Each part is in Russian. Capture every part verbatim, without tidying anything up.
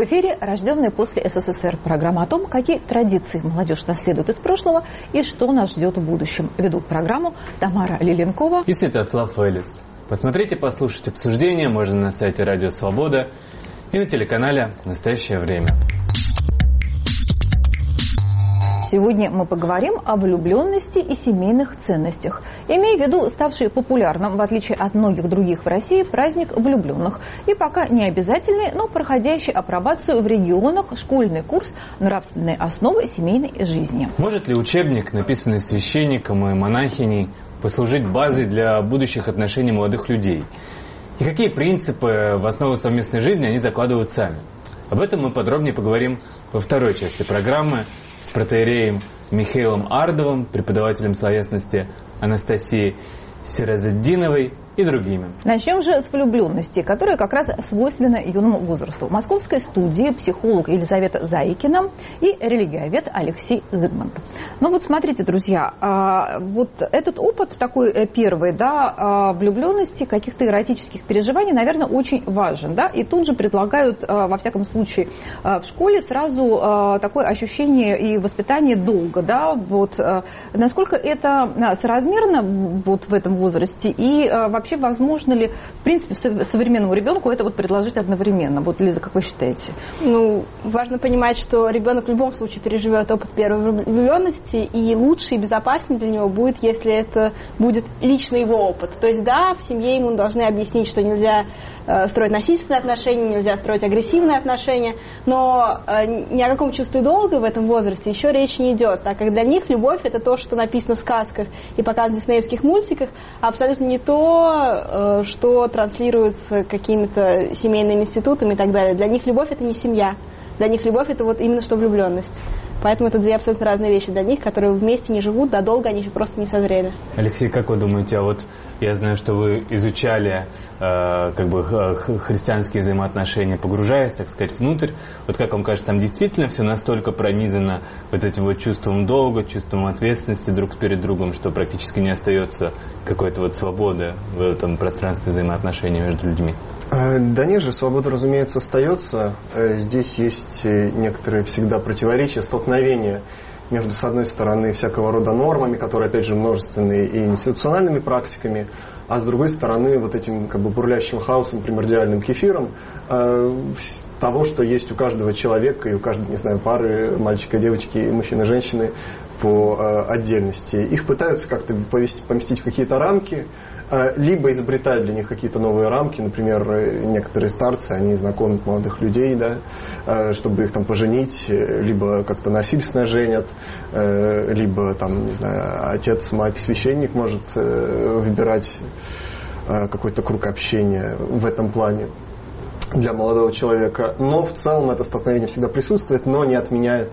эфире «Рожденные после СССР». Программа о том, какие традиции молодежь наследует из прошлого и что нас ждет в будущем. Ведут программу Тамара Лиленкова и Святослав Элис. Посмотреть и послушать обсуждения можно на сайте Радио Свобода и на телеканале «Настоящее время». Сегодня мы поговорим о влюбленности и семейных ценностях, имея в виду ставший популярным, в отличие от многих других в России, праздник влюбленных. И пока не обязательный, но проходящий апробацию в регионах школьный курс «Нравственные основы семейной жизни». Может ли учебник, написанный священником и монахиней, послужить базой для будущих отношений молодых людей? И какие принципы в основу совместной жизни они закладывают сами? Об этом мы подробнее поговорим во второй части программы с протоиереем Михаилом Ардовым, преподавателем словесности Анастасией Сиразетдиновой и другими. Начнем же с влюбленности, которая как раз свойственна юному возрасту. В московской студии психолог Елизавета Заикина и религиовед Алексей Зыгмантов. Ну вот смотрите, друзья, вот этот опыт такой первый, да, влюбленности, каких-то эротических переживаний, наверное, очень важен, да, и тут же предлагают, во всяком случае, в школе сразу такое ощущение и воспитание долга, да, вот насколько это соразмерно вот в этом возрасте и вообще Вообще, возможно ли, в принципе, современному ребенку это вот предложить одновременно? Вот, Лиза, как вы считаете? Ну, важно понимать, что ребенок в любом случае переживет опыт первой влюбленности, и лучше и безопаснее для него будет, если это будет лично его опыт. То есть, да, в семье ему должны объяснить, что нельзя э, строить насильственные отношения, нельзя строить агрессивные отношения, но э, ни о каком чувстве долга в этом возрасте еще речь не идет, так как для них любовь – это то, что написано в сказках и показано в диснеевских мультиках, а абсолютно не то, что транслируется какими-то семейными институтами и так далее. Для них любовь – это не семья. Для них любовь – это вот именно что влюбленность. Поэтому это две абсолютно разные вещи для них, которые вместе не живут, да долго они еще просто не созрели. Алексей, как вы думаете, а вот я знаю, что вы изучали э, как бы христианские взаимоотношения, погружаясь, так сказать, внутрь. Вот как вам кажется, там действительно все настолько пронизано вот этим вот чувством долга, чувством ответственности друг перед другом, что практически не остается какой-то вот свободы в этом пространстве взаимоотношений между людьми? Да нет же, свобода, разумеется, остается. Здесь есть некоторые всегда противоречия, столкновения между, с одной стороны, всякого рода нормами, которые, опять же, множественные, и институциональными практиками, а с другой стороны, вот этим как бы бурлящим хаосом, примордиальным кефиром э, того, что есть у каждого человека и у каждой, не знаю, пары, мальчика, девочки, мужчины, женщины по э, отдельности. Их пытаются как-то повести, поместить в какие-то рамки, либо изобретают для них какие-то новые рамки, например, некоторые старцы, они знакомят молодых людей, да, чтобы их там поженить, либо как-то насильственно женят, либо там, не знаю, отец, мать, священник может выбирать какой-то круг общения в этом плане для молодого человека. Но в целом это столкновение всегда присутствует, но не отменяет,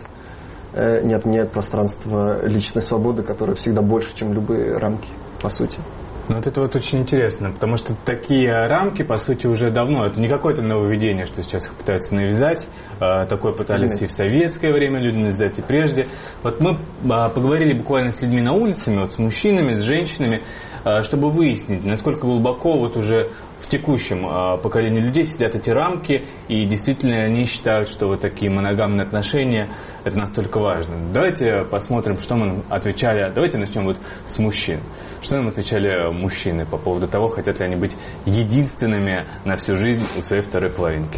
не отменяет пространство личной свободы, которое всегда больше, чем любые рамки, по сути. Ну, вот это вот очень интересно, потому что такие рамки, по сути, уже давно. Это не какое-то нововведение, что сейчас их пытаются навязать. Такое пытались и в советское время люди навязать, и прежде. Вот мы поговорили буквально с людьми на улице, вот с мужчинами, с женщинами, чтобы выяснить, насколько глубоко вот уже в текущем поколении людей сидят эти рамки, и действительно они считают, что вот такие моногамные отношения – это настолько важно. Давайте посмотрим, что мы отвечали. Давайте начнем вот с мужчин. Что нам отвечали мужчины по поводу того, хотят ли они быть единственными на всю жизнь у своей второй половинки?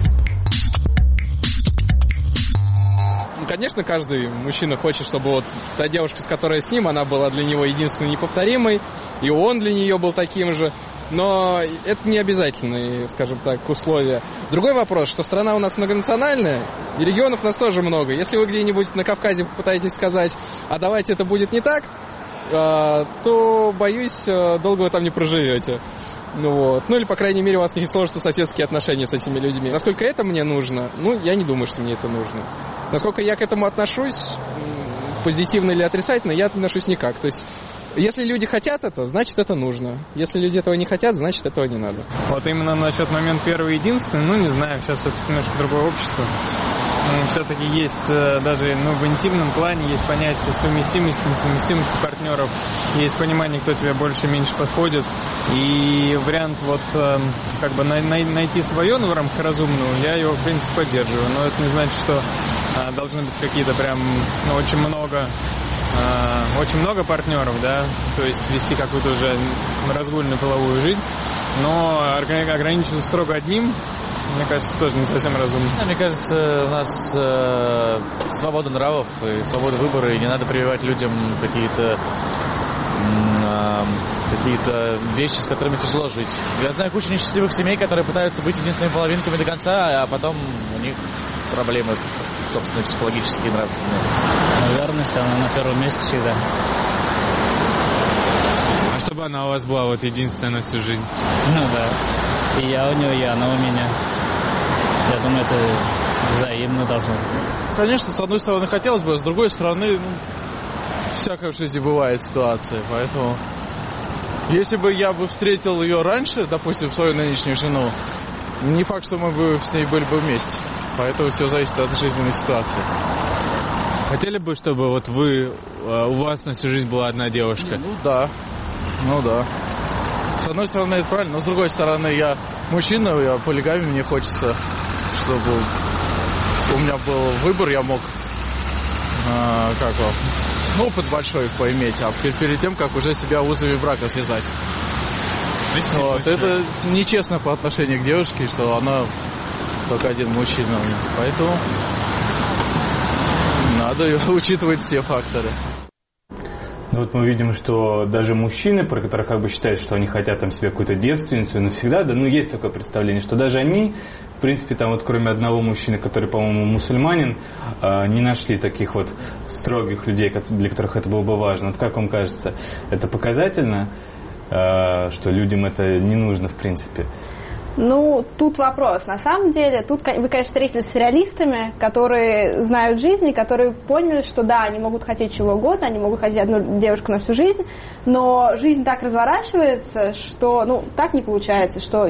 Конечно, каждый мужчина хочет, чтобы вот та девушка, с которой с ним, она была для него единственной неповторимой, и он для нее был таким же. Но это не обязательные, скажем так, условия. Другой вопрос, что страна у нас многонациональная, и регионов у нас тоже много. Если вы где-нибудь на Кавказе попытаетесь сказать, а давайте это будет не так, то, боюсь, долго вы там не проживете. Ну, вот. Ну или, по крайней мере, у вас не сложатся соседские отношения с этими людьми. Насколько это мне нужно? Ну, я не думаю, что мне это нужно. Насколько я к этому отношусь, позитивно или отрицательно, я отношусь никак. То есть, если люди хотят это, значит, это нужно. Если люди этого не хотят, значит, этого не надо. Вот именно насчет момента первый единственный, ну, не знаю, сейчас это немножко другое общество. все-таки есть даже ну, в интимном плане есть понятие совместимости, несовместимости партнеров, есть понимание, кто тебе больше-меньше подходит, и вариант вот как бы найти свое, ну, в рамках разумного, я его, в принципе, поддерживаю, но это не значит, что должны быть какие-то прям ну, очень много очень много партнеров, да, то есть вести какую-то уже разгульную половую жизнь, но ограничиваться строго одним, мне кажется, тоже не совсем разумно. Мне кажется, у нас э, свобода нравов и свобода выбора, и не надо прививать людям какие-то э, какие-то вещи, с которыми тяжело жить. Я знаю кучу несчастливых семей, которые пытаются быть единственными половинками до конца, а потом у них проблемы, собственно, психологические и нравственные. Верность, она на первом месте всегда. А чтобы она у вас была вот единственная на всю жизнь? Ну да. И я у нее, и она у меня. Я думаю, это взаимно должно быть. Конечно, с одной стороны хотелось бы, а с другой стороны, ну, всякая в жизни бывает ситуация, поэтому... Если бы я бы встретил ее раньше, допустим, свою нынешнюю жену, не факт, что мы бы с ней были бы вместе. Поэтому все зависит от жизненной ситуации. Хотели бы, чтобы вот вы, у вас на всю жизнь была одна девушка? Ну да, ну да. С одной стороны, это правильно, но с другой стороны, я мужчина, я полигамии, мне хочется, чтобы у меня был выбор, я мог, э, как его, опыт большой поиметь, а перед тем, как уже себя узами брака связать. Вот, это нечестно по отношению к девушке, что она только один мужчина, поэтому надо учитывать все факторы. Ну вот мы видим, что даже мужчины, про которых как бы считают, что они хотят там себе какую-то девственницу навсегда, да, ну есть такое представление, что даже они, в принципе, там вот кроме одного мужчины, который, по-моему, мусульманин, не нашли таких вот строгих людей, для которых это было бы важно. Вот как вам кажется, это показательно, что людям это не нужно в принципе? Ну, тут вопрос. На самом деле, тут вы, конечно, встретились с реалистами, которые знают жизнь, и которые поняли, что да, они могут хотеть чего угодно, они могут хотеть одну девушку на всю жизнь, но жизнь так разворачивается, что, ну, так не получается, что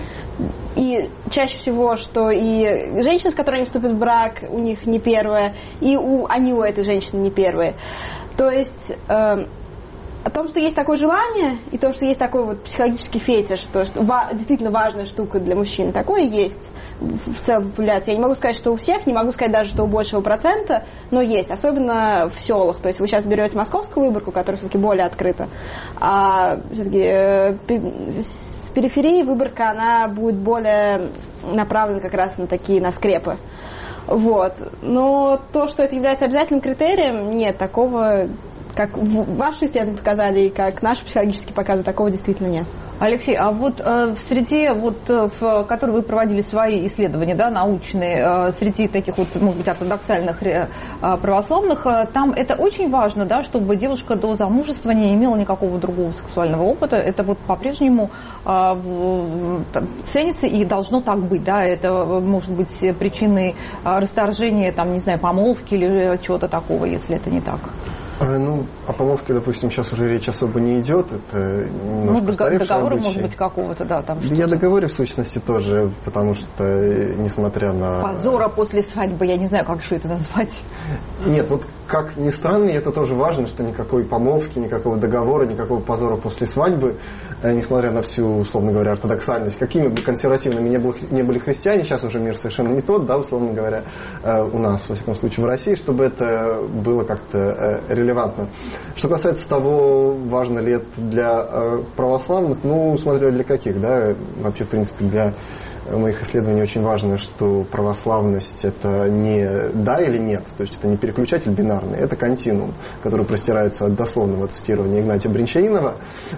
и чаще всего, что и женщина, с которой они вступят в брак, у них не первая, и у, они у этой женщины не первые. То есть... Э, О том, что есть такое желание, и то, что есть такой вот психологический фетиш, что, что ва- действительно важная штука для мужчин, такое есть в целом популяции. Я не могу сказать, что у всех, не могу сказать даже, что у большего процента, но есть, особенно в селах. То есть вы сейчас берете московскую выборку, которая все-таки более открыта, а все-таки э, с периферии выборка, она будет более направлена как раз на такие, на скрепы. Вот. Но то, что это является обязательным критерием, нет, такого... Как ваши исследования показали, и как наши психологические показы, такого действительно нет. Алексей, а вот э, в среде, вот, в которой вы проводили свои исследования, да, научные, э, среди таких вот, может быть, ортодоксальных э, православных, э, там это очень важно, да, чтобы девушка до замужества не имела никакого другого сексуального опыта. Это вот по-прежнему э, ценится и должно так быть, да, это может быть причиной расторжения, там, не знаю, помолвки или чего-то такого, если это не так. Ну, о помолвке, допустим, сейчас уже речь особо не идет. Это ну, договор, может быть, какого-то, да, там что-то. Я договоре, в сущности, тоже, потому что, несмотря на... Позора после свадьбы, я не знаю, как еще это назвать. Нет, вот как ни странно, и это тоже важно, что никакой помолвки, никакого договора, никакого позора после свадьбы, несмотря на всю, условно говоря, ортодоксальность, какими бы консервативными не были, не были христиане, сейчас уже мир совершенно не тот, да, условно говоря, у нас, во всяком случае, в России, чтобы это было как-то релевантно. Что касается того, важно ли это для православных, ну, смотря для каких, да, вообще, в принципе, для моих исследований очень важно, что православность это не да или нет, то есть это не переключатель бинарный, это континуум, который простирается от дословного цитирования Игнатия Бринчанинова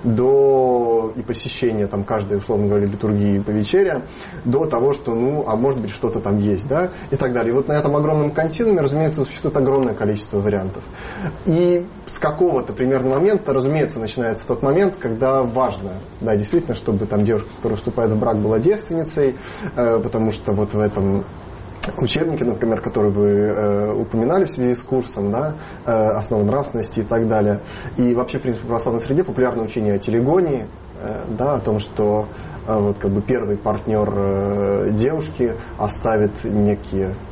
до и посещения там каждой, условно говоря, литургии по вечере, до того, что, ну, а может быть что-то там есть, да, и так далее. И вот на этом огромном континууме, разумеется, существует огромное количество вариантов. И с какого-то примерно момента, разумеется, начинается тот момент, когда важно, да, действительно, чтобы там девушка, которая вступает в брак, была девственницей, потому что вот в этом учебнике, например, который вы э, упоминали в связи с курсом, да, э, основы нравственности и так далее, и вообще, в принципе, в православной среде популярное учение о телегонии, э, да, о том, что э, вот как бы первый партнер э, девушки оставит некие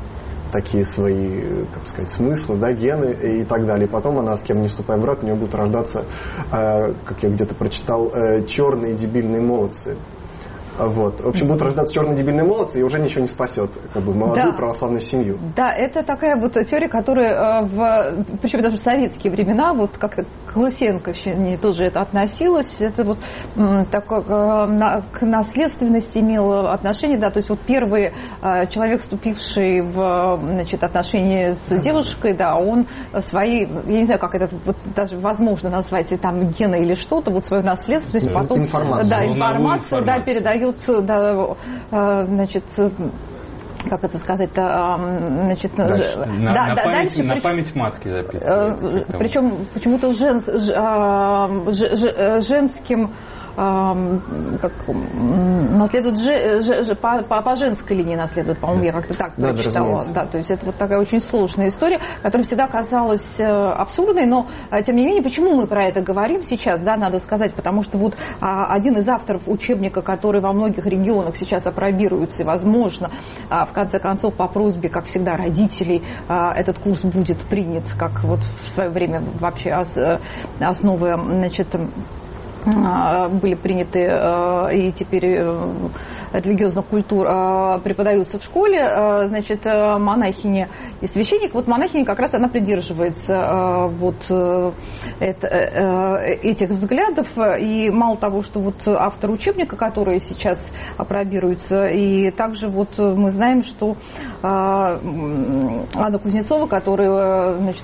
такие свои, как сказать, смыслы, да, гены и так далее. И потом она, с кем не вступая в брак, у нее будут рождаться, э, как я где-то прочитал, э, черные дебильные молодцы. Вот. В общем, будут рождаться черные дебильные молодцы, и уже ничего не спасет как бы, молодую да. православную семью. Да, это такая вот теория, которая, в, причем даже в советские времена, вот как-то к Лысенковщине тоже это относилось, это вот так, к наследственности имело отношение, да, то есть вот первый человек, вступивший в, значит, отношения с девушкой, да, он свои, я не знаю, как это вот даже возможно назвать, там гены или что-то, вот свою наследственность, потом информацию, да, информацию, да, передает. Да, значит, как это сказать-то, значит, дальше. На, да, на, да, память, дальше, на прич... память матки записывают. Причем почему-то жен, ж, ж, женским как, наследуют же, же, по, по женской линии наследуют, по-моему, я как-то так да, прочитала. Да, то есть это вот такая очень сложная история, которая всегда казалась абсурдной, но тем не менее, почему мы про это говорим сейчас, да, надо сказать, потому что вот один из авторов учебника, который во многих регионах сейчас апробируется, и, возможно, в конце концов, по просьбе, как всегда, родителей, этот курс будет принят, как вот в свое время вообще основы, значит, были приняты и теперь религиозных культур преподаются в школе, значит, монахиня и священник. Вот монахиня как раз она придерживается вот это, этих взглядов, и мало того, что вот автор учебника, который сейчас апробируется, и также вот мы знаем, что Анна Кузнецова, которая, значит,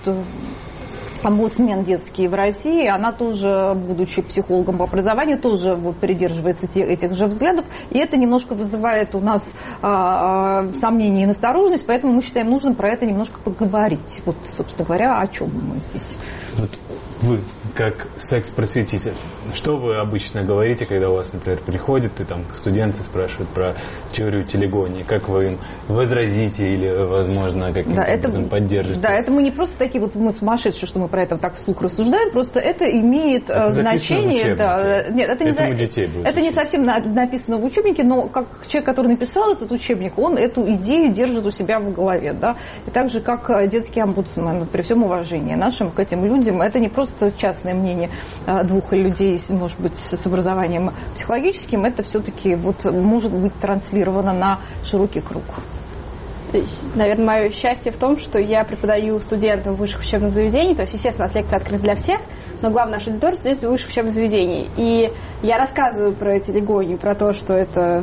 омбудсмен детский в России, она тоже, будучи психологом по образованию, тоже вот придерживается этих же взглядов, и это немножко вызывает у нас а, а, сомнения и настороженность, поэтому мы считаем нужным про это немножко поговорить. Вот, собственно говоря, о чем мы здесь. Вот вы, как секс-просветитель, что вы обычно говорите, когда у вас, например, приходят и там студенты спрашивают про теорию телегонии? Как вы им возразите или, возможно, каким-то да, образом это, поддержите? Да, это мы не просто такие вот мы сумасшедшие, что мы про это так вслух рассуждаем, просто это имеет это значение. Да, нет, это, не, за, детей будет это не совсем написано в учебнике, но как человек, который написал этот учебник, он эту идею держит у себя в голове. Да? И так же, как детский омбудсмен, при всем уважении нашим к этим людям, это не просто частное мнение двух людей, может быть, с образованием психологическим, это все-таки вот может быть транслировано на широкий круг. Наверное, мое счастье в том, что я преподаю студентам высших учебных заведений, то есть, естественно, у нас лекции открыты для всех, но главная наша аудитория — студенты высших учебных заведений. И я рассказываю про телегонию, про то, что это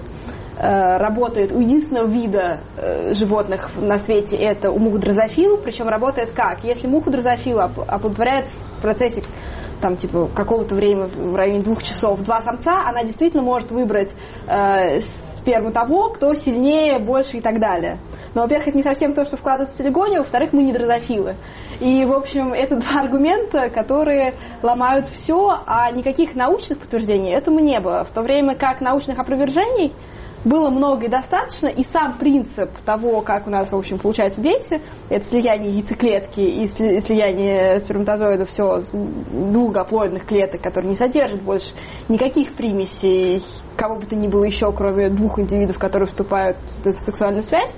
э, работает у единственного вида э, животных на свете, это у мух дрозофил, причем работает как? Если муху дрозофил оплодотворяет в процессе там, типа, какого-то времени, в районе двух часов, два самца, она действительно может выбрать э, сперму того, кто сильнее, больше и так далее. Но, во-первых, это не совсем то, что вкладывается в телегонию, во-вторых, мы не дрозофилы. И, в общем, это два аргумента, которые ломают все, а никаких научных подтверждений этому не было. В то время как научных опровержений было много и достаточно, и сам принцип того, как у нас, в общем, получаются дети, это слияние яйцеклетки и слияние сперматозоидов, все с двухгаплоидных клеток, которые не содержат больше никаких примесей, кого бы то ни было еще, кроме двух индивидов, которые вступают в сексуальную связь.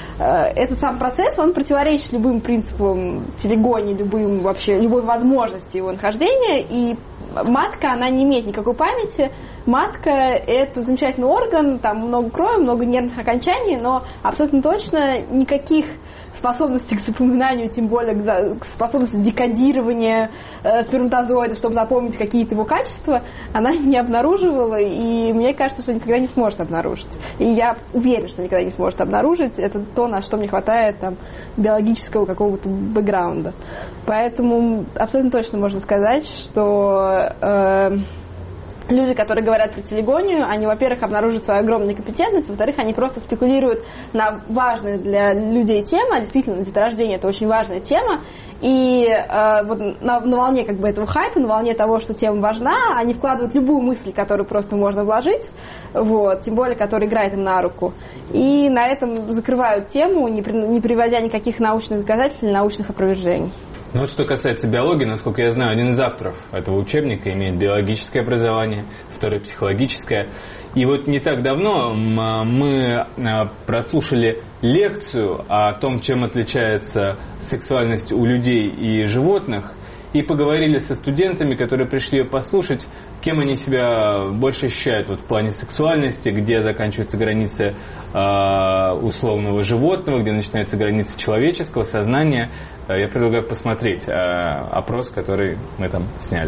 Этот сам процесс, он противоречит любым принципам телегонии, любым вообще, любой возможности его нахождения, и матка, она не имеет никакой памяти. Матка – это замечательный орган, там много крови, много нервных окончаний, но абсолютно точно никаких способностей к запоминанию, тем более к способности декодирования э, сперматозоида, чтобы запомнить какие-то его качества, она не обнаруживала, и мне кажется, что никогда не сможет обнаружить. И я уверена, что никогда не сможет обнаружить. Это то, на что мне хватает там, биологического какого-то бэкграунда. Поэтому абсолютно точно можно сказать, что э, люди, которые говорят про телегонию, они, во-первых, обнаруживают свою огромную некомпетентность, во-вторых, они просто спекулируют на важные для людей темы, а действительно, деторождение – это очень важная тема, и э, вот на, на волне как бы этого хайпа, на волне того, что тема важна, они вкладывают любую мысль, которую просто можно вложить, вот, тем более, которая играет им на руку, и на этом закрывают тему, не, при, не приводя никаких научных доказательств или научных опровержений. Ну вот что касается биологии, насколько я знаю, один из авторов этого учебника имеет биологическое образование, второй психологическое. И вот не так давно мы прослушали лекцию о том, чем отличается сексуальность у людей и животных, и поговорили со студентами, которые пришли ее послушать, кем они себя больше ощущают вот в плане сексуальности, где заканчиваются границы э, условного животного, где начинается граница человеческого сознания. Я предлагаю посмотреть э, опрос, который мы там сняли.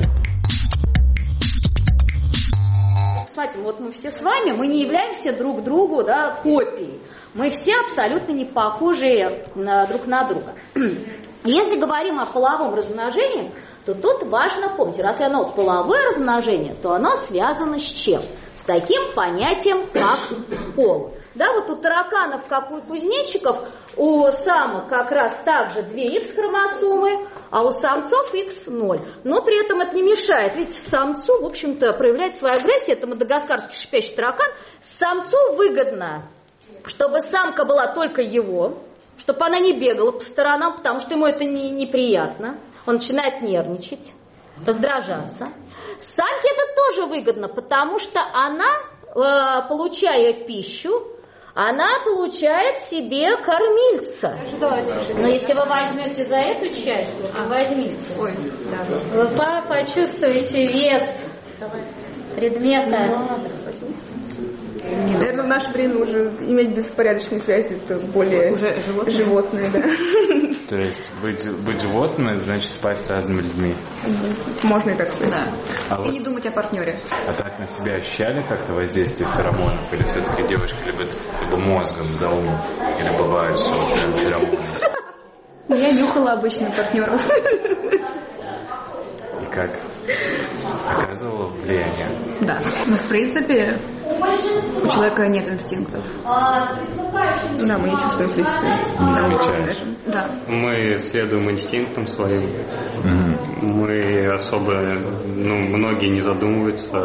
Смотрите, вот мы все с вами, мы не являемся друг другу, да, копией. Мы все абсолютно не похожи на, друг на друга. Если говорим о половом размножении, то тут важно помнить, раз оно половое размножение, то оно связано с чем? С таким понятием, как пол. Да, вот у тараканов, как у кузнечиков, у самок как раз также две икс-хромосомы, а у самцов икс ноль. Но при этом это не мешает. Видите, самцу, в общем-то, проявлять свою агрессию, это мадагаскарский шипящий таракан, самцу выгодно, чтобы самка была только его, чтобы она не бегала по сторонам, потому что ему это не, неприятно. Он начинает нервничать, раздражаться. Самке это тоже выгодно, потому что она, э, получая пищу, она получает себе кормильца. Но если вы возьмете за эту часть, вот вы возьмите, Ой, да. вы почувствуете вес предмета. Наверное, в наше время уже иметь беспорядочные связи это более уже животные, животные да. То есть быть, быть животным, это значит спать с разными людьми. Можно и так сказать. Да. А и вот, не думать о партнере. А так на себя ощущали как-то воздействие феромонов? Или все-таки девушки любят либо мозгом за ум, или бывает, что прям феромоны? Я нюхала обычно партнеров. И как? Оказывало влияние? Да. Ну, в принципе, у человека нет инстинктов. Да, мы не чувствуем, в принципе. Не замечаешь? Да. Мы следуем инстинктам своим. Mm-hmm. Мы особо, ну, многие не задумываются.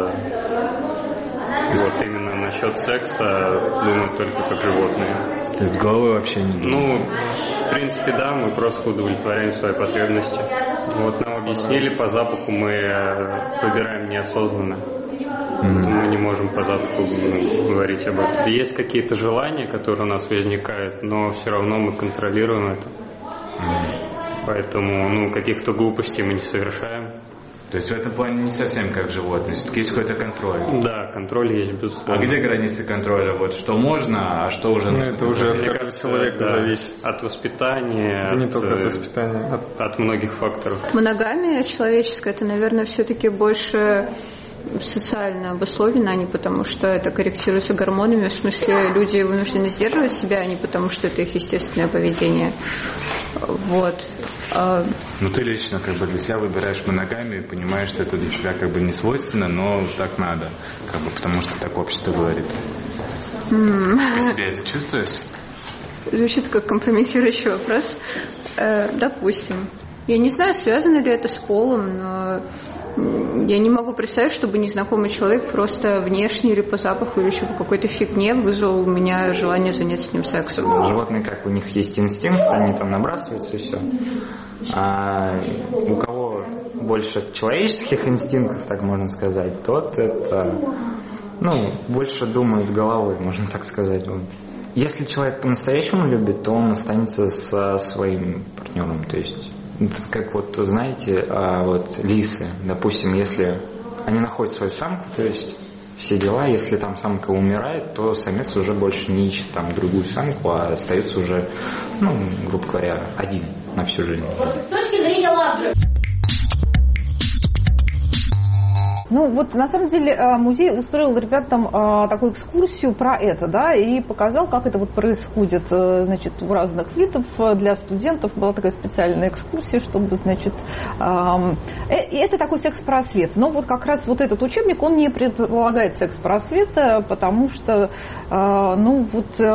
Вот именно насчет секса думают только как животные. То есть головы вообще не думают? Ну, в принципе, да, мы просто удовлетворяем свои потребности. Вот нам объяснили, по запаху мы выбираем неосознанно. Mm-hmm. Мы не можем по запаху ну, говорить об этом. Есть какие-то желания, которые у нас возникают, но все равно мы контролируем это. Mm-hmm. Поэтому ну, каких-то глупостей мы не совершаем. То есть в этом плане не совсем как животные, все-таки есть какой-то контроль. Да, контроль есть, безусловно. А где границы контроля? Вот что можно, а что уже... Ну, это уже от каждого человека да, зависит. От воспитания. Не от, только от воспитания. От, от многих факторов. Моногамия человеческая, это, наверное, все-таки больше социально обусловлено, а не потому, что это корректируется гормонами. В смысле, люди вынуждены сдерживать себя, а не потому, что это их естественное поведение. Вот. Ну ты лично как бы для себя выбираешь моногамию и понимаешь, что это для тебя как бы не свойственно, но так надо, как бы потому что так общество говорит. Mm. Ты себя это чувствуешь? Звучит как компрометирующий вопрос. Э, допустим. Я не знаю, связано ли это с полом, но я не могу представить, чтобы незнакомый человек просто внешне или по запаху или еще по какой-то фигне вызвал у меня желание заняться с ним сексом. Животные, как у них есть инстинкт, они там набрасываются и все. А у кого больше человеческих инстинктов, так можно сказать, тот это, ну, больше думает головой, можно так сказать. Если человек по-настоящему любит, то он останется со своим партнером, то есть... Это как вот, знаете, вот лисы, допустим, если они находят свою самку, то есть все дела, если там самка умирает, то самец уже больше не ищет там другую самку, а остается уже, ну, грубо говоря, один на всю жизнь. Вот с точки зрения лавджи. Ну вот на самом деле музей устроил ребятам такую экскурсию про это, да, и показал, как это вот происходит, значит, у разных видов. Для студентов была такая специальная экскурсия, чтобы, значит, и это такой секс-просвет. Но вот как раз вот этот учебник, он не предполагает секс-просвета, потому что, ну вот,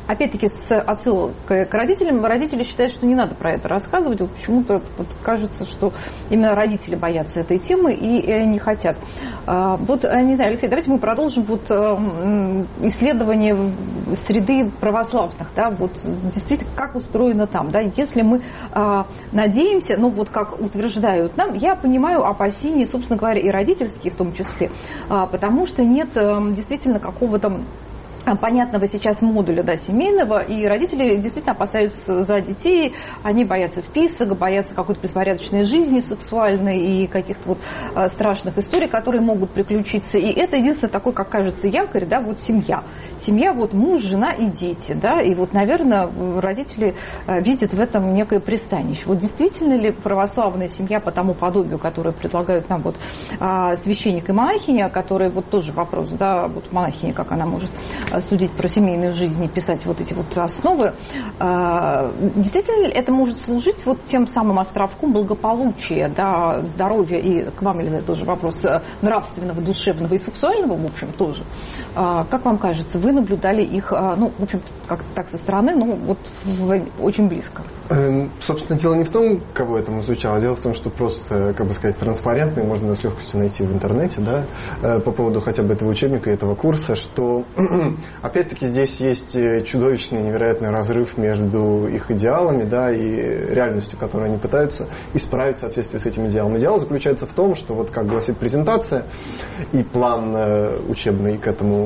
опять-таки, с отсылкой к родителям, родители считают, что не надо про это рассказывать. Вот почему-то вот кажется, что именно родители боятся этой темы и не хотят. Вот, не знаю, Алексей, давайте мы продолжим вот исследование среды православных, да, вот действительно, как устроено там, да, если мы надеемся, ну вот как утверждают нам, я понимаю опасения, собственно говоря, и родительские в том числе, потому что нет действительно какого-то понятного сейчас модуля, да, семейного, и родители действительно опасаются за детей, они боятся вписок, боятся какой-то беспорядочной жизни сексуальной и каких-то вот а, страшных историй, которые могут приключиться, и это единственное такой, как кажется, якорь, да, вот семья. Семья, вот муж, жена и дети, да, и вот, наверное, родители а, видят в этом некое пристанище. Вот действительно ли православная семья по тому подобию, которое предлагают нам вот а, священник и монахиня, которые вот тоже вопрос, да, вот монахиня, как она может судить про семейную жизнь и писать вот эти вот основы, действительно ли это может служить вот тем самым островком благополучия, да, здоровья, и к вам, Елена, тоже вопрос нравственного, душевного и сексуального, в общем, тоже. Как вам кажется, вы наблюдали их, ну, в общем, как-то так со стороны, ну, вот в, очень близко? Собственно, дело не в том, кого это изучало, дело в том, что просто, как бы сказать, транспарентные можно с легкостью найти в интернете, да, по поводу хотя бы этого учебника, этого курса, что опять-таки здесь есть чудовищный, невероятный разрыв между их идеалами, да, и реальностью, которую они пытаются исправить в соответствии с этим идеалом. Идеал заключается в том, что, вот как гласит презентация и план учебный к этому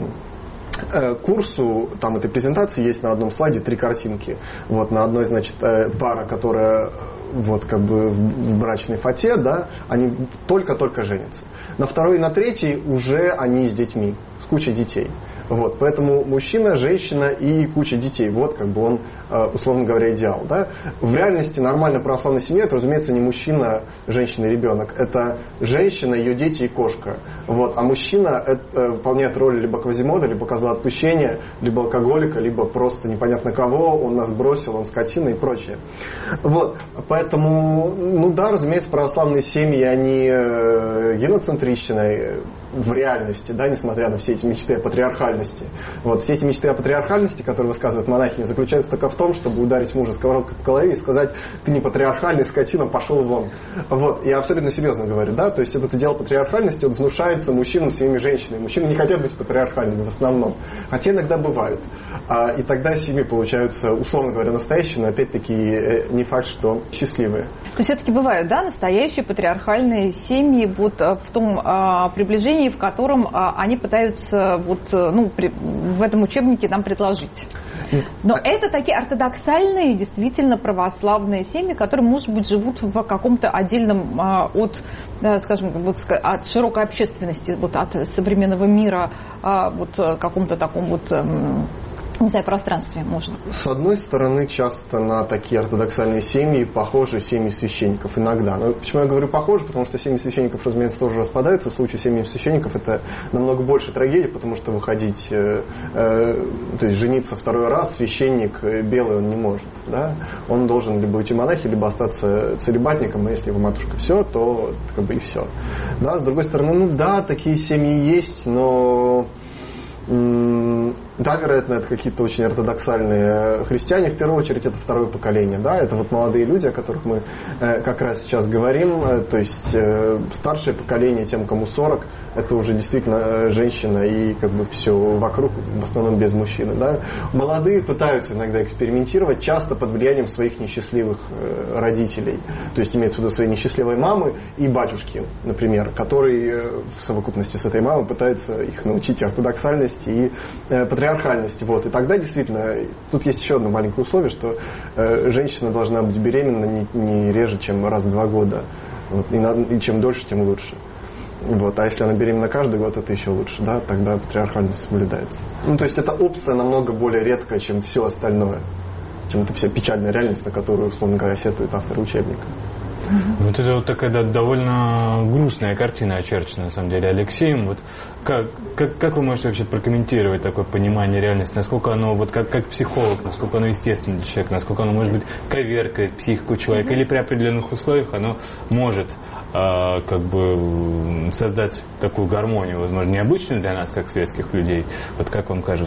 курсу, там этой презентации есть на одном слайде три картинки. Вот на одной, значит, пара, которая вот как бы в брачной фате, да, они только-только женятся. На второй и на третьей уже они с детьми, с кучей детей. Вот, поэтому мужчина, женщина и куча детей. Вот как бы он, условно говоря, идеал. Да? В реальности нормальная православная семья, это, разумеется, не мужчина, женщина и ребенок. Это женщина, ее дети и кошка. Вот. А мужчина это, выполняет роль либо Квазимода, либо козла отпущения, либо алкоголика, либо просто непонятно кого, он нас бросил, он скотина и прочее. Вот. Поэтому, ну да, разумеется, православные семьи, они геноцентричны в реальности, да, несмотря на все эти мечты о патриархальности. Вот, все эти мечты о патриархальности, которые высказывают монахини, заключаются только в том, чтобы ударить мужа сковородкой по голове и сказать: ты не патриархальный, скотина, пошел вон. Вот, я абсолютно серьезно говорю, да, то есть этот идеал патриархальности, он внушается мужчинам своими женщинами. Мужчины не хотят быть патриархальными в основном, хотя иногда бывают. А, и тогда семьи получаются, условно говоря, настоящие, но опять-таки не факт, что счастливые. То есть все-таки бывают, да, настоящие патриархальные семьи вот в том а, приближении, в котором а, они пытаются вот, ну, при, в этом учебнике нам предложить. Но а... это такие ортодоксальные, действительно православные семьи, которые, может быть, живут в каком-то отдельном а, от, а, скажем, вот, от широкой общественности, вот, от современного мира, а, вот каком-то таком вот... не знаю, пространстве можно. С одной стороны, часто на такие ортодоксальные семьи похожи семьи священников иногда. Но почему я говорю похожи? Потому что семьи священников, разумеется, тоже распадаются. В случае семьи священников это намного больше трагедия, потому что выходить, э, э, то есть жениться второй раз священник белый он не может. Да? Он должен либо уйти в монахи, либо остаться целибатником, а если его матушка все, то как бы и все. Да? С другой стороны, ну да, такие семьи есть, но... Да, вероятно, это какие-то очень ортодоксальные христиане. В первую очередь, это второе поколение. Да? Это вот молодые люди, о которых мы э, как раз сейчас говорим. Э, то есть э, старшее поколение, тем, кому сорок, это уже действительно женщина и как бы все вокруг, в основном без мужчины. Да? Молодые пытаются иногда экспериментировать, часто под влиянием своих несчастливых э, родителей. То есть имеется в виду своей несчастливой мамы и батюшки, например, который э, в совокупности с этой мамой пытается их научить ортодоксальности и э, патриархальности. Вот. И тогда действительно, тут есть еще одно маленькое условие, что э, женщина должна быть беременна не, не реже, чем раз в два года. Вот. И, на, и чем дольше, тем лучше. Вот. А если она беременна каждый год, это еще лучше. Да? Тогда патриархальность соблюдается. Ну, то есть эта опция намного более редкая, чем все остальное. Чем эта вся печальная реальность, на которую, условно говоря, сетует автор учебника. Вот это вот такая да, довольно грустная картина очерчена, на самом деле, Алексеем. Вот как, как, как вы можете вообще прокомментировать такое понимание реальности? Насколько оно, вот как, как психолог, насколько оно естественно для человека, насколько оно, может быть, коверкает психику человека, или при определенных условиях оно может а, как бы создать такую гармонию, возможно, необычную для нас, как светских людей? Вот как вам кажется?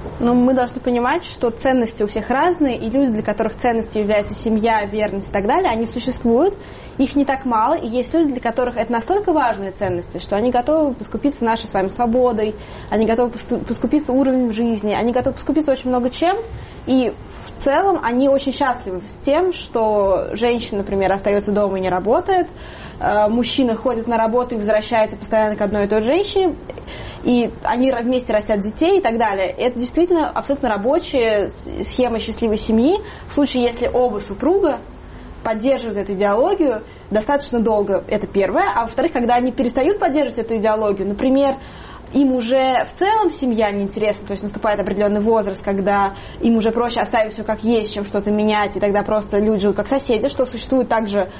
Но мы должны понимать, что ценности у всех разные, и люди, для которых ценностью является семья, верность и так далее, они существуют, их не так мало, и есть люди, для которых это настолько важные ценности, что они готовы поскупиться нашей с вами свободой, они готовы поскупиться уровнем жизни, они готовы поскупиться очень много чем, и в целом они очень счастливы с тем, что женщина, например, остается дома и не работает, мужчина ходит на работу и возвращается постоянно к одной и той же женщине, и они вместе растят детей и так далее. Это действительно абсолютно рабочая схема счастливой семьи в случае, если оба супруга поддерживают эту идеологию достаточно долго, это первое. А во-вторых, когда они перестают поддерживать эту идеологию, например, им уже в целом семья неинтересна, то есть наступает определенный возраст, когда им уже проще оставить все как есть, чем что-то менять, и тогда просто люди живут как соседи, что существует также э,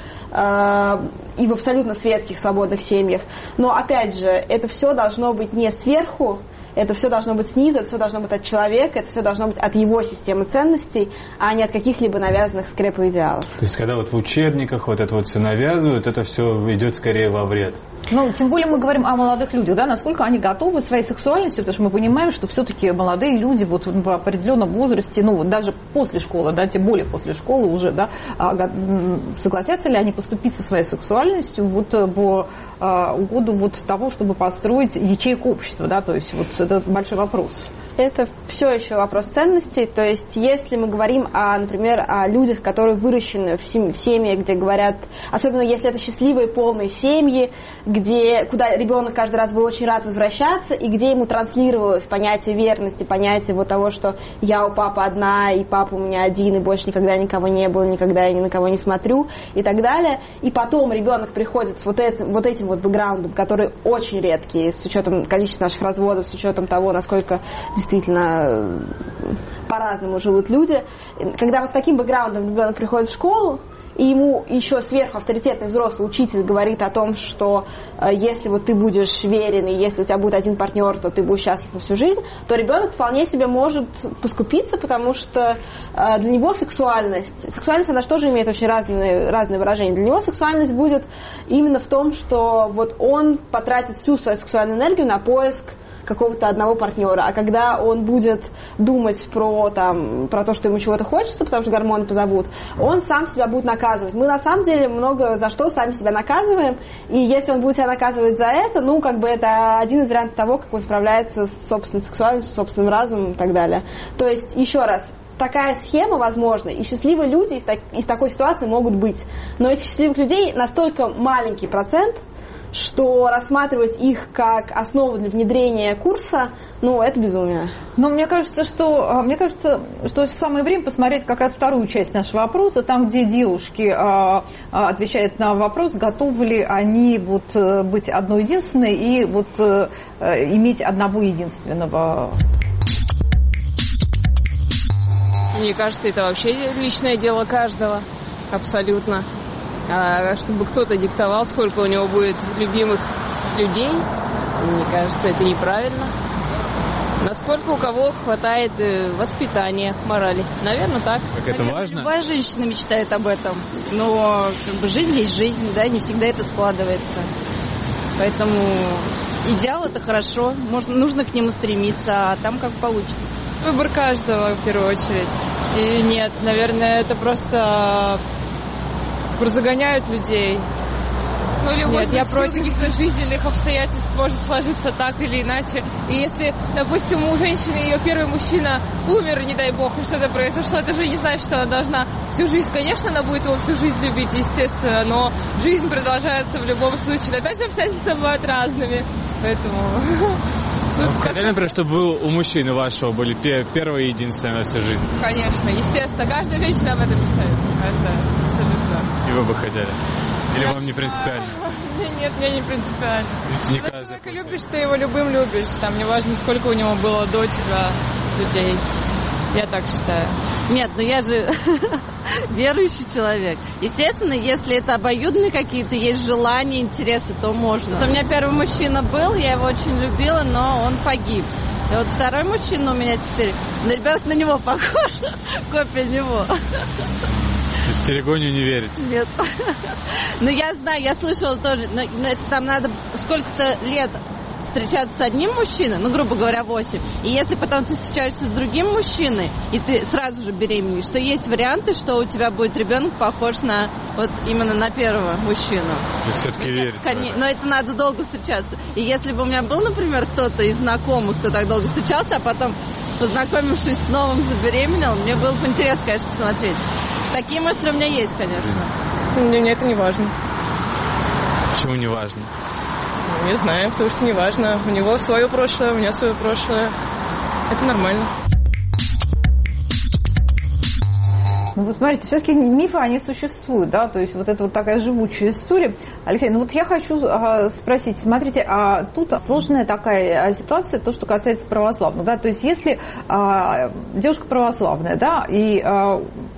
и в абсолютно светских свободных семьях. Но опять же, это все должно быть не сверху, это все должно быть снизу, это все должно быть от человека, это все должно быть от его системы ценностей, а не от каких-либо навязанных скрепоидеалов. То есть, когда вот в учебниках вот это вот все навязывают, это все идет скорее во вред. Ну, тем более мы говорим о молодых людях, да, насколько они готовы своей сексуальностью, потому что мы понимаем, что все-таки молодые люди вот в определенном возрасте, ну, вот даже после школы, да, тем более после школы уже, да, согласятся ли они поступиться своей сексуальностью вот в угоду вот того, чтобы построить ячейку общества, да, то есть вот это большой вопрос. Это все еще вопрос ценностей. То есть, если мы говорим, о, например, о людях, которые выращены в семье, где говорят, особенно если это счастливые полные семьи, где, куда ребенок каждый раз был очень рад возвращаться, и где ему транслировалось понятие верности, понятие вот того, что я у папы одна, и папа у меня один, и больше никогда никого не было, никогда я ни на кого не смотрю, и так далее. И потом ребенок приходит с вот этим вот, этим вот бэкграундом, который очень редкий, с учетом количества наших разводов, с учетом того, насколько действительно по-разному живут люди. Когда вот с таким бэкграундом ребенок приходит в школу, и ему еще сверху авторитетный взрослый учитель говорит о том, что э, если вот ты будешь верен, и если у тебя будет один партнер, то ты будешь счастлив на всю жизнь, то ребенок вполне себе может поскупиться, потому что э, для него сексуальность, сексуальность, она же тоже имеет очень разные, разные выражения. Для него сексуальность будет именно в том, что вот он потратит всю свою сексуальную энергию на поиск какого-то одного партнера, а когда он будет думать про, там, про то, что ему чего-то хочется, потому что гормоны позовут, он сам себя будет наказывать. Мы на самом деле много за что сами себя наказываем, и если он будет себя наказывать за это, ну, как бы это один из вариантов того, как он справляется с собственной сексуальностью, с собственным разумом и так далее. То есть, еще раз, такая схема возможна, и счастливые люди из, так, из такой ситуации могут быть. Но этих счастливых людей настолько маленький процент, что рассматривать их как основу для внедрения курса, ну, это безумие. Но мне кажется, что, мне кажется, что самое время посмотреть как раз вторую часть нашего вопроса, там, где девушки а, а, отвечают на вопрос, готовы ли они вот, быть одной единственной и вот, а, иметь одного единственного. Мне кажется, это вообще личное дело каждого, абсолютно. А чтобы кто-то диктовал, сколько у него будет любимых людей, мне кажется, это неправильно. Насколько у кого хватает воспитания, морали. Наверное, так. Так это важно? Любая женщина мечтает об этом. Но как бы жизнь есть жизнь, да, не всегда это складывается. Поэтому идеал — это хорошо, можно, нужно к нему стремиться, а там как получится. Выбор каждого, в первую очередь. И нет, наверное, это просто... загоняют людей. Ну, или, Нет, может я быть, против. каких-то жизненных обстоятельств может сложиться так или иначе. И если, допустим, у женщины ее первый мужчина умер, не дай бог, и что-то произошло, это же не значит, что она должна всю жизнь, конечно, она будет его всю жизнь любить, естественно, но жизнь продолжается в любом случае. Но опять же, обстоятельства бывают разными, поэтому... Хотели, например, чтобы у мужчины вашего были первые и единственные на всю жизнь? Конечно, естественно. Каждая женщина об этом мечтает. Каждая, абсолютно. И вы бы хотели? Или вам не принципиально? Нет, мне не принципиально. Ведь не Когда человека любишь, ты его любым любишь. Там не важно, сколько у него было до тебя людей. Я так считаю. Нет, ну я же верующий человек. Естественно, если это обоюдные какие-то, есть желания, интересы, то можно. Вот у меня первый мужчина был, я его очень любила, но он погиб. И вот второй мужчина у меня теперь, ну, ребенок на него похож, копия него. То есть в телегонию не верите? Нет. Ну, я знаю, я слышала тоже, но это там надо сколько-то лет встречаться с одним мужчиной, ну, грубо говоря, восемь, и если потом ты встречаешься с другим мужчиной, и ты сразу же беременеешь, то есть варианты, что у тебя будет ребенок похож на вот именно на первого мужчину. Ты все-таки веришь. Но это надо долго встречаться. И если бы у меня был, например, кто-то из знакомых, кто так долго встречался, а потом, познакомившись с новым, забеременел, мне было бы интересно, конечно, посмотреть. Такие мысли у меня есть, конечно. Для меня это не важно. Почему не важно? Ну, не знаю, потому что не важно. У него свое прошлое, у меня свое прошлое. Это нормально. Ну, вот смотрите, все-таки мифы, они существуют, да, то есть вот это вот такая живучая история. Алексей, ну вот я хочу а, спросить, смотрите, а тут сложная такая ситуация, то, что касается православных, да, то есть если а, девушка православная, да, и а,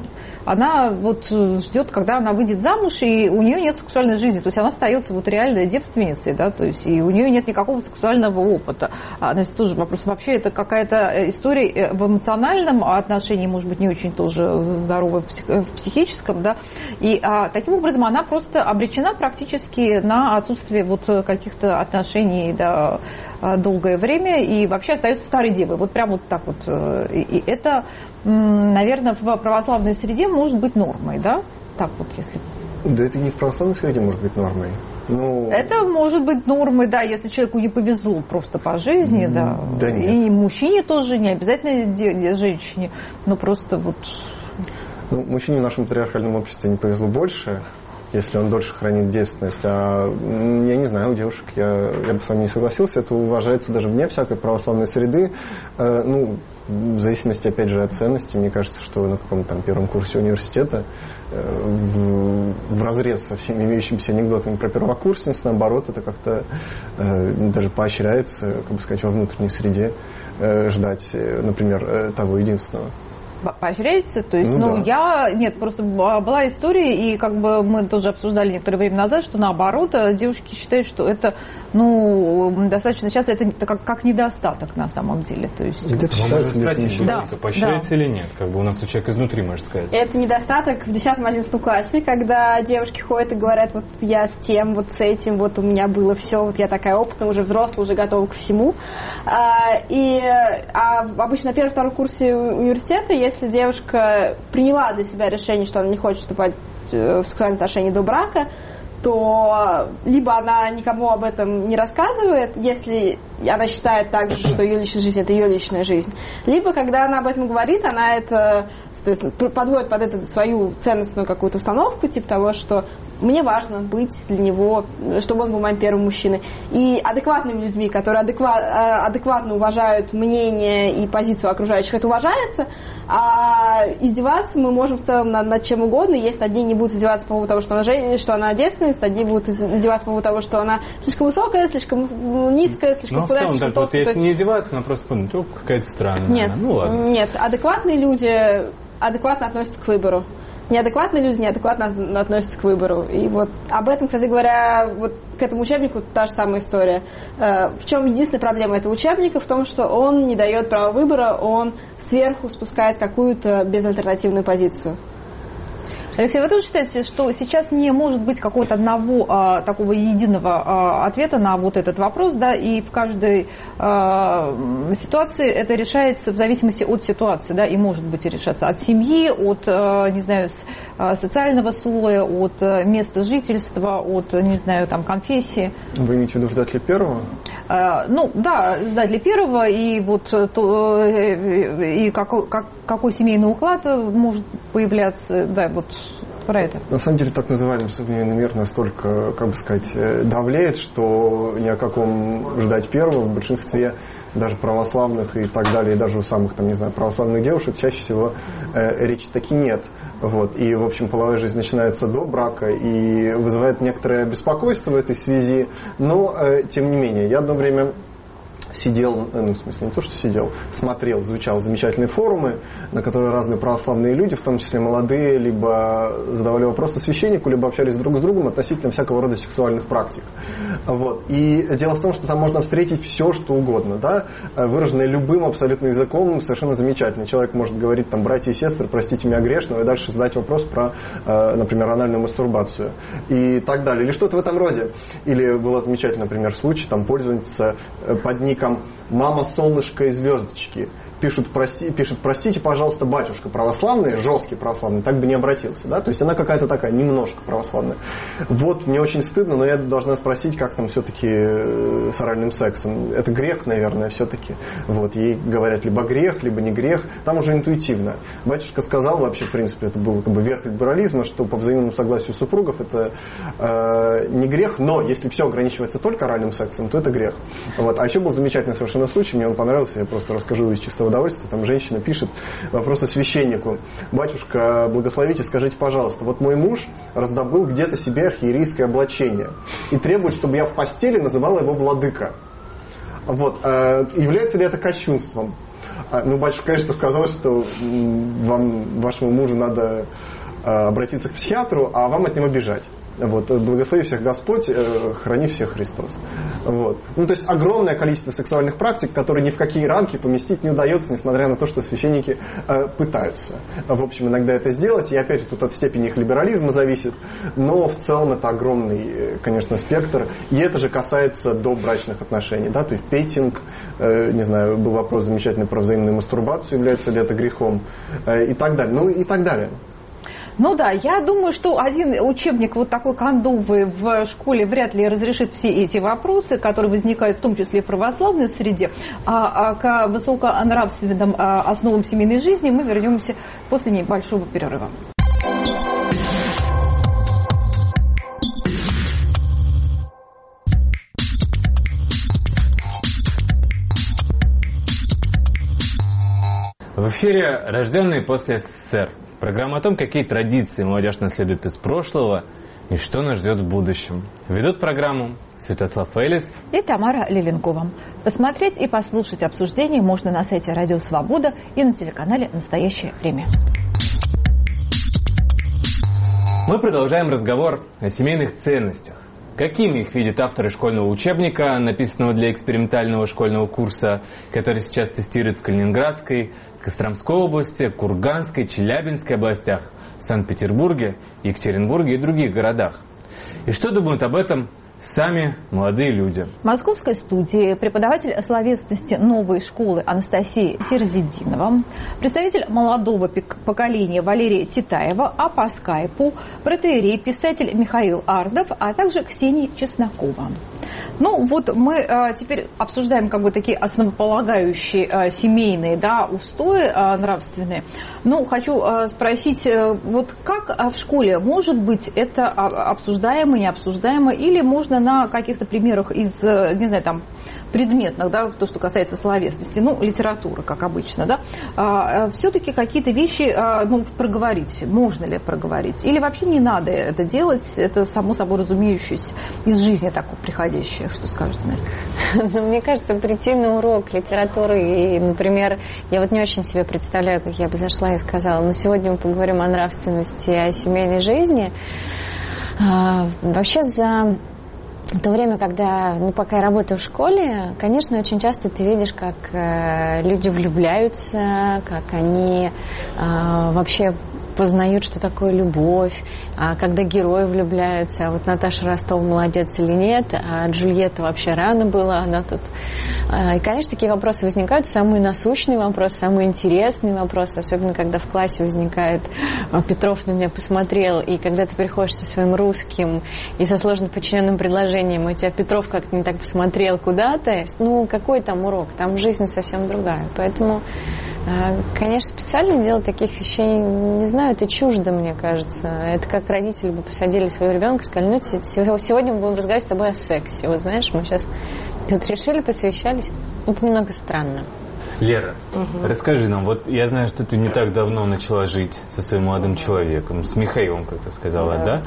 она вот ждет, когда она выйдет замуж, и у нее нет сексуальной жизни, то есть она остается вот реальной девственницей, да, то есть и у нее нет никакого сексуального опыта. А, значит, тоже вопрос, вообще это какая-то история в эмоциональном отношении, может быть, не очень тоже здоровая в психическом, да, и а, таким образом она просто обречена практически на отсутствие вот каких-то отношений, да, долгое время, и вообще остается старой девой, вот прям вот так вот, и, и это, наверное, в православной среде может быть нормой, да? Так вот, если... Да это не в православной среде может быть нормой. Ну... Это может быть нормой, да, если человеку не повезло просто по жизни, да. Да нет. И мужчине тоже, не обязательно женщине, но просто вот... Ну, мужчине в нашем патриархальном обществе не повезло больше, если он дольше хранит девственность. А я не знаю, у девушек, я, я бы с вами не согласился, это уважается даже вне всякой православной среды. Э, ну, в зависимости, опять же, от ценностей, мне кажется, что на каком-то там первом курсе университета э, в, в разрез со всеми имеющимися анекдотами про первокурсниц, наоборот, это как-то э, даже поощряется, как бы сказать, во внутренней среде э, ждать, например, э, того единственного. Поощряется, то есть, ну, ну, да. я, нет, просто была история, и как бы мы тоже обсуждали некоторое время назад, что наоборот, девушки считают, что это, ну, достаточно часто это как, как недостаток на самом деле, то есть... Где-то считается, где-то да, поощряется да. или нет, как бы у нас у человека изнутри, может сказать. Это недостаток в десятом-одиннадцатом классе, когда девушки ходят и говорят, вот я с тем, вот с этим, вот у меня было все, вот я такая опытная, уже взрослая, уже готова ко всему. А, и а обычно на первом-втором курсе университета, если девушка приняла для себя решение, что она не хочет вступать в сексуальные отношения до брака, то либо она никому об этом не рассказывает, если она считает также, что ее личная жизнь – это ее личная жизнь, либо, когда она об этом говорит, она это подводит под это свою ценностную какую-то установку, типа того, что мне важно быть для него, чтобы он был моим первым мужчиной. И адекватными людьми, которые адекват, адекватно уважают мнение и позицию окружающих, это уважается, а издеваться мы можем в целом над, над чем угодно. Если одни не будут издеваться по поводу того, что она, жен... что она девственница, одни будут издеваться по поводу того, что она слишком высокая, слишком низкая, слишком ну, худая, слишком толстая. Вот если есть... не издеваться, она просто подумает, о, какая-то странная. Нет, ну ладно. Нет, адекватные люди адекватно относятся к выбору. Неадекватные люди неадекватно относятся к выбору. И вот об этом, кстати говоря, вот к этому учебнику та же самая история. В чем единственная проблема этого учебника? В том, что он не дает права выбора, он сверху спускает какую-то безальтернативную позицию. Алексей, вы тоже считаете, что сейчас не может быть какого-то одного а, такого единого а, ответа на вот этот вопрос, да, и в каждой а, ситуации это решается в зависимости от ситуации, да, и может быть решаться от семьи, от, а, не знаю, с, а, социального слоя, от а, места жительства, от, не знаю, там, конфессии. Вы имеете в виду ждать ли первого? А, ну, да, ждать ли первого, и вот то, и какой, как, какой семейный уклад может появляться, да, вот. Про это. На самом деле, так называемый современный мир настолько, как бы сказать, давлеет, что ни о каком ждать первого в большинстве даже православных и так далее, и даже у самых, там, не знаю, православных девушек чаще всего э, речи таки нет. Вот. И, в общем, половая жизнь начинается до брака и вызывает некоторое беспокойство в этой связи, но, э, тем не менее, я одно время сидел, ну, в смысле, не то, что сидел, смотрел, изучал замечательные форумы, на которые разные православные люди, в том числе молодые, либо задавали вопросы священнику, либо общались друг с другом относительно всякого рода сексуальных практик. Вот. И дело в том, что там можно встретить все, что угодно, да, выраженное любым абсолютно языком, совершенно замечательно. Человек может говорить, там, братья и сестры, простите меня грешного, и дальше задать вопрос про, например, анальную мастурбацию и так далее. Или что-то в этом роде. Или был замечательный, например, случай, там, пользовательница под ником «Мама, солнышко и звездочки». Пишут, прости, пишет, простите, пожалуйста, батюшка православный, жесткий православный, так бы не обратился, да, то есть она какая-то такая, немножко православная. Вот, мне очень стыдно, но я должна спросить, как там все-таки с оральным сексом. Это грех, наверное, все-таки. Вот, ей говорят либо грех, либо не грех, там уже интуитивно. Батюшка сказал, вообще, в принципе, это был как бы верх либерализма, что по взаимному согласию супругов это э, не грех, но если все ограничивается только оральным сексом, то это грех. Вот. А еще был замечательный совершенно случай, мне он понравился, я просто расскажу из чистого удовольствия. Там женщина пишет вопросы священнику: батюшка, благословите, скажите, пожалуйста, вот мой муж раздобыл где-то себе архиерейское облачение и требует, чтобы я в постели называла его владыка. Вот. Является ли это кощунством? Ну, батюшка, конечно, сказал, что вам, вашему мужу надо обратиться к психиатру, а вам от него бежать. Вот. Благослови всех Господь, храни всех Христос. Вот. Ну, то есть огромное количество сексуальных практик, которые ни в какие рамки поместить не удается, несмотря на то, что священники э, пытаются. В общем, иногда это сделать, и опять же тут от степени их либерализма зависит, но в целом это огромный, конечно, спектр, и это же касается добрачных отношений, да, то есть пейтинг, э, не знаю, был вопрос замечательный про взаимную мастурбацию, является ли это грехом, э, и так далее, ну и так далее. Ну да, я думаю, что один учебник вот такой кондовый в школе вряд ли разрешит все эти вопросы, которые возникают в том числе в православной среде. А, а к высоконравственным а, основам семейной жизни мы вернемся после небольшого перерыва. В эфире «Рожденные после СССР». Программа о том, какие традиции молодежь наследует из прошлого и что нас ждет в будущем. Ведут программу Святослав Элис и Тамара Леленкова. Посмотреть и послушать обсуждение можно на сайте Радио Свобода и на телеканале «Настоящее время». Мы продолжаем разговор о семейных ценностях. Какими их видят авторы школьного учебника, написанного для экспериментального школьного курса, который сейчас тестируют в Калининградской, Костромской области, Курганской, Челябинской областях, Санкт-Петербурге, Екатеринбурге и других городах? И что думают об этом сами молодые люди? В московской студии преподаватель словесности новой школы Анастасия Серзидинова, представитель молодого поколения Валерия Титаева, а по скайпу протоиерей, писатель Михаил Ардов, а также Ксения Чеснокова. Ну вот мы а, теперь обсуждаем как бы такие основополагающие а, семейные, да, устои а, нравственные. Ну, хочу а, спросить, а, вот как а, в школе может быть это обсуждаемо, необсуждаемо, или можно на каких-то примерах из, не знаю, там, предметных, да, то, что касается словесности, ну, литературы, как обычно, да, а, все-таки какие-то вещи, а, ну, проговорить, можно ли проговорить, или вообще не надо это делать, это само собой разумеющееся из жизни такое приходящее, что скажете, Настя? Мне кажется, прийти на урок литературы и, например, я вот не очень себе представляю, как я бы зашла и сказала, но сегодня мы поговорим о нравственности, о семейной жизни. А, вообще за то время, когда, ну, пока я работаю в школе, конечно, очень часто ты видишь, как э, люди влюбляются, как они э, вообще познают, что такое любовь, а когда герои влюбляются, а вот Наташа Ростова молодец или нет, а Джульетта вообще рано была, она тут. И, конечно, такие вопросы возникают, самые насущные вопросы, самые интересные вопросы, особенно когда в классе возникает, Петров на меня посмотрел, и когда ты приходишь со своим русским и со сложно подчиненным предложением, и у тебя Петров как-то не так посмотрел куда-то, ну, какой там урок, там жизнь совсем другая. Поэтому, конечно, специально делать таких вещей, не знаю, это чуждо, мне кажется. Это как родители бы посадили своего ребенка и сказали, ну, сегодня мы будем разговаривать с тобой о сексе. Вот знаешь, мы сейчас вот решили, посвящались. Это немного странно. Лера, угу. Расскажи нам, вот я знаю, что ты не так давно начала жить со своим молодым человеком, с Михаилом, как ты сказала, да? да?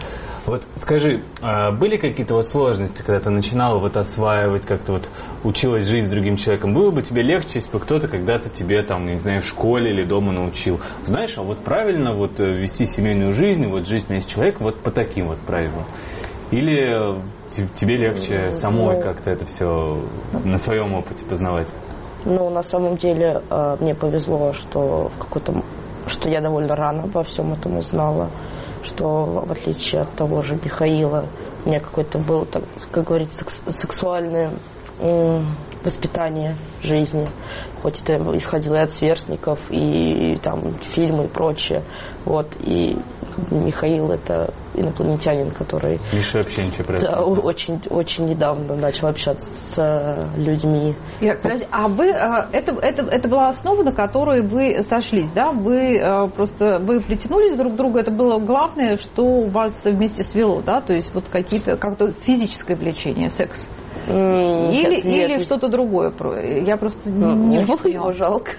Вот скажи, были какие-то вот сложности, когда ты начинала вот осваивать, как-то вот училась жить с другим человеком? Было бы тебе легче, если бы кто-то когда-то тебе там, не знаю, в школе или дома научил? Знаешь, а вот правильно вот вести семейную жизнь, вот жить вместе с человеком вот по таким вот правилам? Или тебе легче самой ну, как-то это все на своем опыте познавать? Ну, на самом деле, мне повезло, что в какой-то, что я довольно рано обо всем этом узнала, что в отличие от того же Михаила, у меня какое-то было, так, как говорится, сексуальное воспитание жизни, хоть это исходило и от сверстников, и, и там фильмы и прочее. Вот. И Михаил — это инопланетянин, который Миша вообще ничего про это да, не знал. очень, очень недавно начал общаться с людьми. Ира, подожди, а вы это, это, это была основа, на которой вы сошлись, да? Вы просто вы притянулись друг к другу, это было главное, что вас вместе свело, да? То есть вот какие-то как-то физическое влечение, секс. Mm, или нет, или нет. что-то другое. Я просто ну, не Мне было его жалко.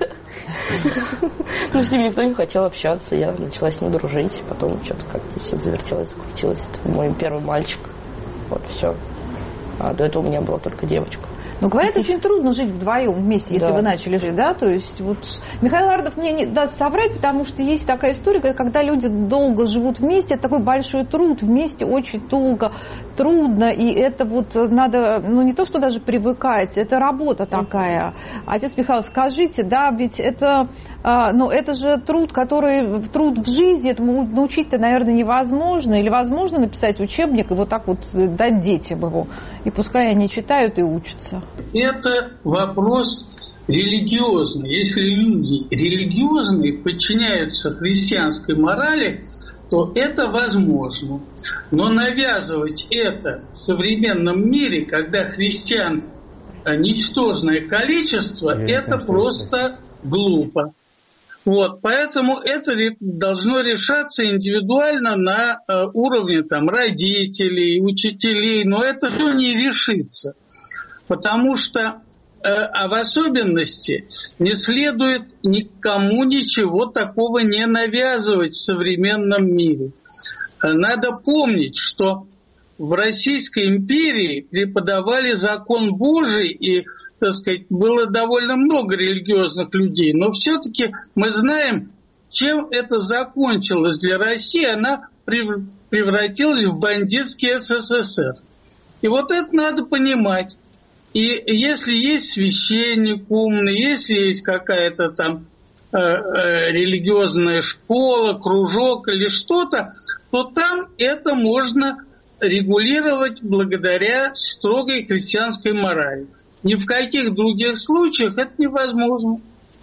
Ну, с ним никто не хотел общаться. Я начала с ним дружить. Потом что-то как-то все завертелось, закрутилось. Это мой первый мальчик. Вот, все. А до этого у меня была только девочка. Но говорят, очень трудно жить вдвоем вместе, если да. вы начали жить, да, то есть вот Михаил Ардов мне не даст соврать, потому что есть такая история, когда люди долго живут вместе, это такой большой труд, вместе очень долго, трудно, и это вот надо, ну не то, что даже привыкать, это работа такая. Отец Михаил, скажите, да, ведь это, ну это же труд, который, труд в жизни, этому научить-то, наверное, невозможно, или возможно написать учебник и вот так вот дать детям его, и пускай они читают и учатся. Это вопрос религиозный. Если люди религиозные подчиняются христианской морали, то это возможно. Но навязывать это в современном мире, когда христиан ничтожное количество, Я это просто глупо. Вот, поэтому это должно решаться индивидуально на уровне там, родителей, учителей, но это все не решится. Потому что, э, а в особенности, не следует никому ничего такого не навязывать в современном мире. Надо помнить, что в Российской империи преподавали закон Божий, и, так сказать, было довольно много религиозных людей, но все-таки мы знаем, чем это закончилось для России. Она превратилась в бандитский СССР. И вот это надо понимать. И если есть священник умный, если есть какая-то там э, э, религиозная школа, кружок или что-то, то там это можно регулировать благодаря строгой христианской морали. Ни в каких других случаях это невозможно.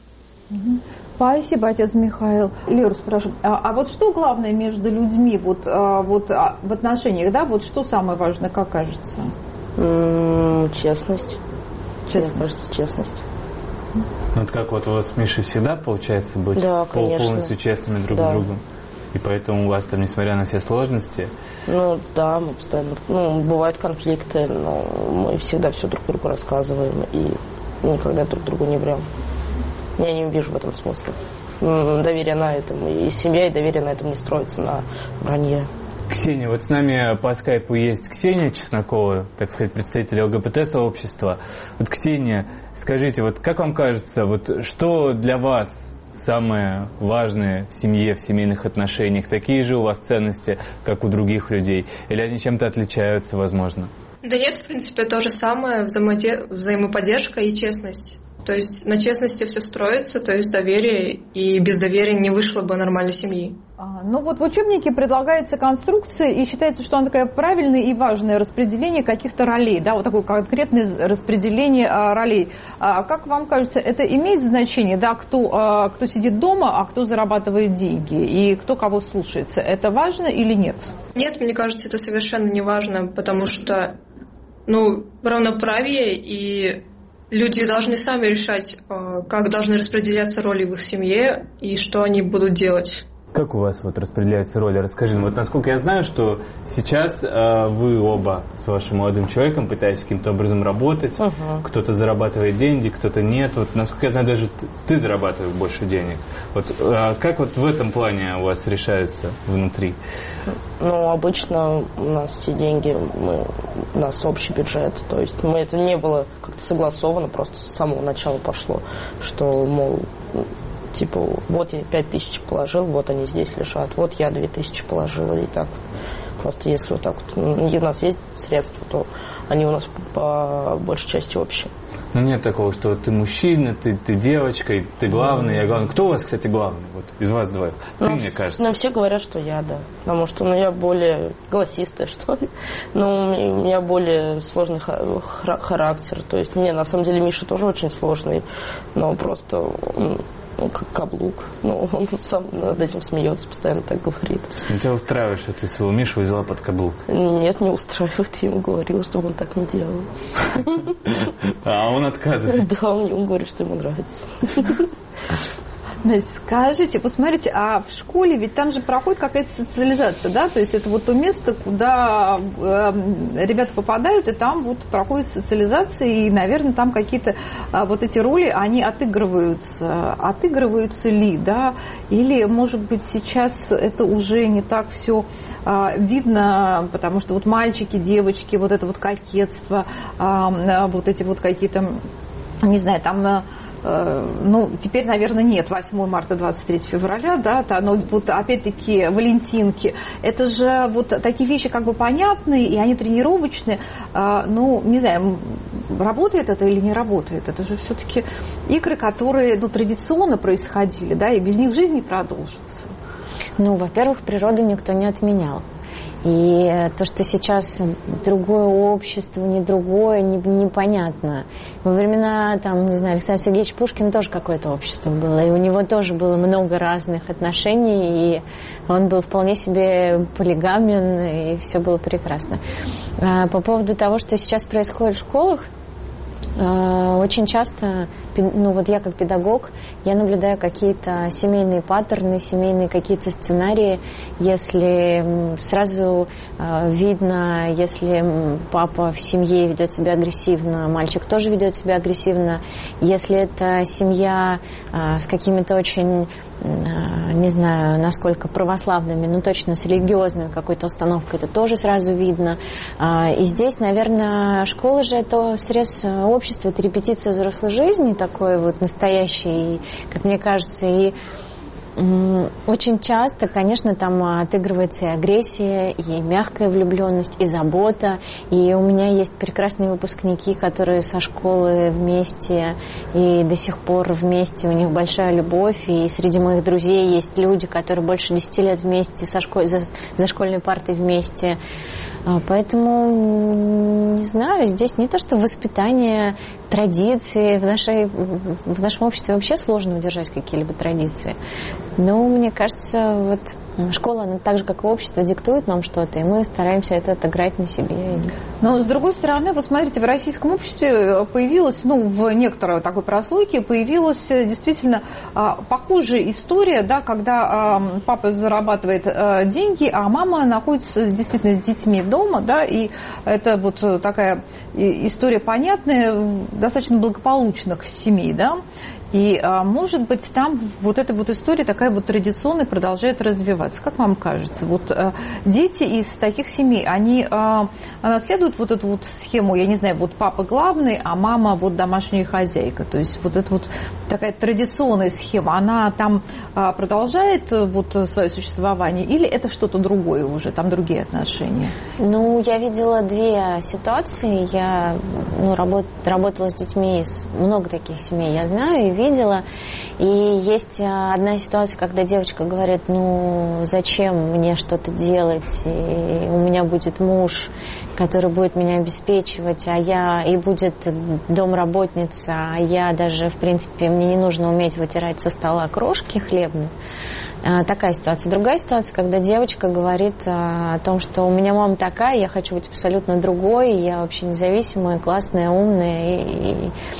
Спасибо, отец Михаил. Леру спрашиваю, а, а вот что главное между людьми вот, а, вот, а, в отношениях, да, вот что самое важное, как кажется? Честность. Честность. Мне кажется, честность. Ну, это как вот у вас с Мишей всегда получается быть да, полностью честными друг да. с другом? И поэтому у вас там, несмотря на все сложности... Ну, да, мы постоянно... Ну, бывают конфликты, но мы всегда все друг другу рассказываем и никогда друг другу не врем. Я не вижу в этом смысла. Доверие на этом, и семья, и доверие на этом не строится, на вранье. Ксения, вот с нами по скайпу есть Ксения Чеснокова, так сказать, представитель ЛГБТ-сообщества. Вот, Ксения, скажите, вот как вам кажется, вот что для вас самое важное в семье, в семейных отношениях? Такие же у вас ценности, как у других людей? Или они чем-то отличаются, возможно? Да нет, в принципе, то же самое, взаимоде... взаимоподдержка и честность. То есть на честности все строится, то есть доверие, и без доверия не вышло бы нормальной семьи. А, ну вот в учебнике предлагается конструкция, и считается, что она такая правильная и важное распределение каких-то ролей, да, вот такое конкретное распределение а, ролей. А, как вам кажется, это имеет значение, да, кто, а, кто сидит дома, а кто зарабатывает деньги, и кто кого слушается? Это важно или нет? Нет, мне кажется, это совершенно не важно, потому что, ну, равноправие и... Люди должны сами решать, как должны распределяться роли в их семье и что они будут делать. как у вас вот распределяются роли? Расскажи, вот насколько я знаю, что сейчас э, вы оба с вашим молодым человеком пытаетесь каким-то образом работать, uh-huh. кто-то зарабатывает деньги, кто-то нет. Вот насколько я знаю, даже ты, ты зарабатываешь больше денег. Вот э, как вот в этом плане у вас решаются внутри? Ну, обычно у нас все деньги, мы, у нас общий бюджет, то есть мы, это не было как-то согласовано, просто с самого начала пошло, что, мол, типа, вот я пять тысяч положил, вот они здесь лежат, вот я две тысячи положила, и так. Просто если вот так вот, и у нас есть средства, то они у нас по большей части общие. Ну, нет такого, что ты мужчина, ты, ты девочка, и ты главный, я главный. Кто у вас, кстати, главный? Вот из вас двоих. Ты, ну, мне кажется. Ну, все говорят, что я, да. Потому что ну, я более голосистая, что ли. Ну, у меня более сложный характер. То есть, мне, на самом деле, Миша тоже очень сложный, но просто... Ну, как каблук. Ну, он сам над этим смеется, постоянно так говорит. Ну, тебя устраивает, что ты своего Мишу взяла под каблук? Нет, не устраивает. Я ему говорила, чтобы он так не делал. А он отказывает? Да, он говорит, что ему нравится. Настя, скажите, посмотрите, а в школе ведь там же проходит какая-то социализация, да? То есть это вот то место, куда э, ребята попадают, и там вот проходит социализация, и, наверное, там какие-то э, вот эти роли, они отыгрываются. Отыгрываются ли, да? Или, может быть, сейчас это уже не так все э, видно, потому что вот мальчики, девочки, вот это вот кокетство, э, вот эти вот какие-то, не знаю, там... Ну, теперь, наверное, нет, восьмое марта, двадцать третьего февраля, да, но вот опять-таки валентинки, это же вот такие вещи как бы понятные, и они тренировочные, ну, не знаю, работает это или не работает, это же все-таки игры, которые, ну, традиционно происходили, да, и без них жизнь не продолжится. Ну, во-первых, природу никто не отменял. И то, что сейчас другое общество, не другое, не, непонятно. Во времена, там, не знаю, Александр Сергеевич Пушкин тоже какое-то общество было, и у него тоже было много разных отношений, и он был вполне себе полигамен, и все было прекрасно. По поводу того, что сейчас происходит в школах, очень часто, ну вот я как педагог, я наблюдаю какие-то семейные паттерны, семейные какие-то сценарии, если сразу видно, если папа в семье ведет себя агрессивно, мальчик тоже ведет себя агрессивно, если это семья с какими-то очень, не знаю, насколько православными, но точно с религиозной какой-то установкой, это тоже сразу видно. И здесь, наверное, школа же это срез общества, это репетиция взрослой жизни, такой вот настоящий, как мне кажется, и очень часто, конечно, там отыгрывается и агрессия, и мягкая влюбленность, и забота. И у меня есть прекрасные выпускники, которые со школы вместе и до сих пор вместе. У них большая любовь. И среди моих друзей есть люди, которые больше десяти лет вместе, со школь... за... за школьной партой вместе. Поэтому, не знаю, здесь не то, что воспитание, традиции. В, нашей, в нашем обществе вообще сложно удержать какие-либо традиции. Но мне кажется, вот школа, она так же, как и общество, диктует нам что-то, и мы стараемся это отыграть на себе. Но, с другой стороны, вот смотрите, в российском обществе появилась, ну, в некоторой такой прослойке появилась действительно похожая история, да, когда папа зарабатывает деньги, а мама находится действительно с детьми дома, да, и это вот такая история понятная, достаточно благополучных семей, да. И, может быть, там вот эта вот история такая вот традиционная продолжает развиваться. Как вам кажется? Вот дети из таких семей, они наследуют вот эту вот схему, я не знаю, вот папа главный, а мама вот домашняя хозяйка. То есть вот эта вот такая традиционная схема, она там продолжает вот свое существование или это что-то другое уже, там другие отношения? Ну, я видела две ситуации. Я ну, работ, работала с детьми из много таких семей, я знаю, и видела. И есть одна ситуация, когда девочка говорит, ну, зачем мне что-то делать, и у меня будет муж, который будет меня обеспечивать, а я, и будет домработница, а я даже, в принципе, мне не нужно уметь вытирать со стола крошки хлебные. Такая ситуация. Другая ситуация, когда девочка говорит о том, что у меня мама такая, я хочу быть абсолютно другой, я вообще независимая, классная, умная, и,